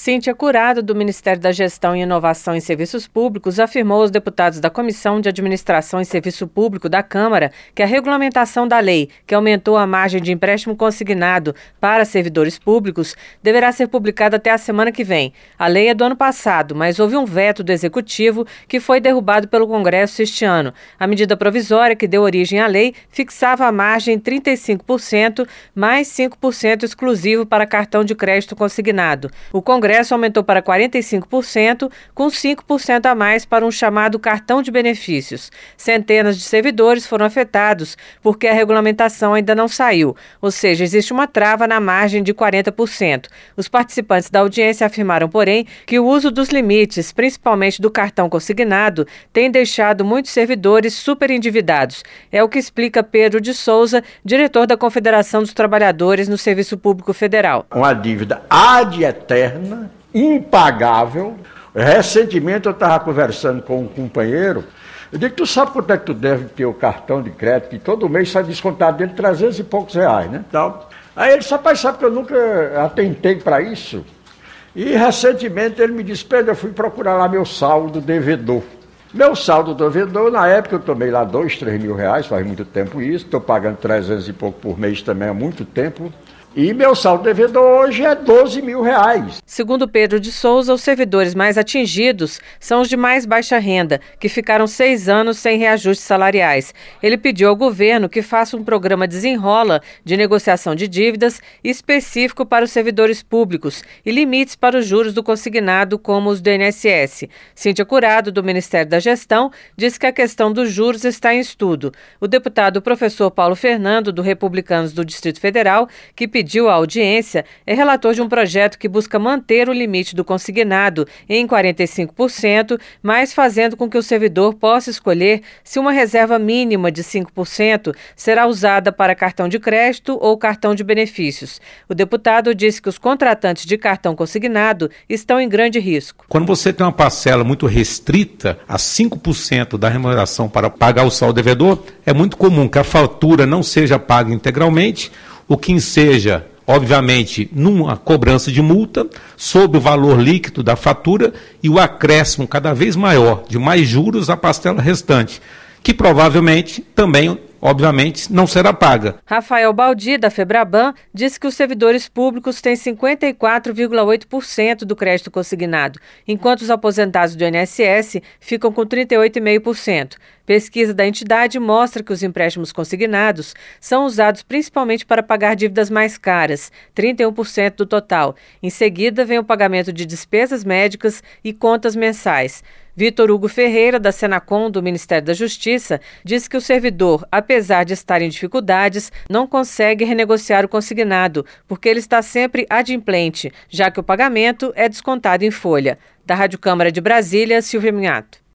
Cíntia Curado, do Ministério da Gestão e Inovação em Serviços Públicos, afirmou aos deputados da Comissão de Administração e Serviço Público da Câmara que a regulamentação da lei, que aumentou a margem de empréstimo consignado para servidores públicos, deverá ser publicada até a semana que vem. A lei é do ano passado, mas houve um veto do Executivo que foi derrubado pelo Congresso este ano. A medida provisória que deu origem à lei fixava a margem em 35%, mais 5% exclusivo para cartão de crédito consignado. O Congresso aumentou para 45%, com 5% a mais para um chamado cartão de benefícios. Centenas de servidores foram afetados porque a regulamentação ainda não saiu, ou seja, existe uma trava na margem de 40%. Os participantes da audiência afirmaram, porém, que o uso dos limites, principalmente do cartão consignado, tem deixado muitos servidores superendividados. É o que explica Pedro de Souza, diretor da Confederação dos Trabalhadores no Serviço Público Federal. Uma dívida ad eterna, impagável. Recentemente eu estava conversando com um companheiro, eu digo, tu sabe quanto é que tu deve ter o cartão de crédito, que todo mês sai descontado dele 300 e poucos reais, né? Então, aí ele disse, rapaz, sabe que eu nunca atentei para isso? E recentemente ele me disse, Pedro, eu fui procurar lá meu saldo devedor. Meu saldo devedor, na época eu tomei lá 2, 3 mil reais, faz muito tempo isso, estou pagando 300 e pouco por mês também há muito tempo. E meu saldo devedor hoje é 12 mil reais. Segundo Pedro de Souza, os servidores mais atingidos são os de mais baixa renda, que ficaram 6 anos sem reajustes salariais. Ele pediu ao governo que faça um programa desenrola de negociação de dívidas específico para os servidores públicos e limites para os juros do consignado, como os do INSS. Cíntia Curado, do Ministério da Gestão, disse que a questão dos juros está em estudo. O deputado professor Paulo Fernando, do Republicanos do Distrito Federal, que pediu à audiência, é relator de um projeto que busca manter o limite do consignado em 45%, mas fazendo com que o servidor possa escolher se uma reserva mínima de 5% será usada para cartão de crédito ou cartão de benefícios. O deputado disse que os contratantes de cartão consignado estão em grande risco. Quando você tem uma parcela muito restrita, a 5% da remuneração para pagar o saldo devedor, é muito comum que a fatura não seja paga integralmente, o que enseja, obviamente, numa cobrança de multa sobre o valor líquido da fatura e o acréscimo cada vez maior de mais juros à parcela restante, que provavelmente também, obviamente, não será paga. Rafael Baldi, da Febraban, disse que os servidores públicos têm 54,8% do crédito consignado, enquanto os aposentados do INSS ficam com 38,5%. Pesquisa da entidade mostra que os empréstimos consignados são usados principalmente para pagar dívidas mais caras, 31% do total. Em seguida, vem o pagamento de despesas médicas e contas mensais. Vitor Hugo Ferreira, da Senacom, do Ministério da Justiça, diz que o servidor, apesar de estar em dificuldades, não consegue renegociar o consignado, porque ele está sempre adimplente, já que o pagamento é descontado em folha. Da Rádio Câmara de Brasília, Silvia Minhato.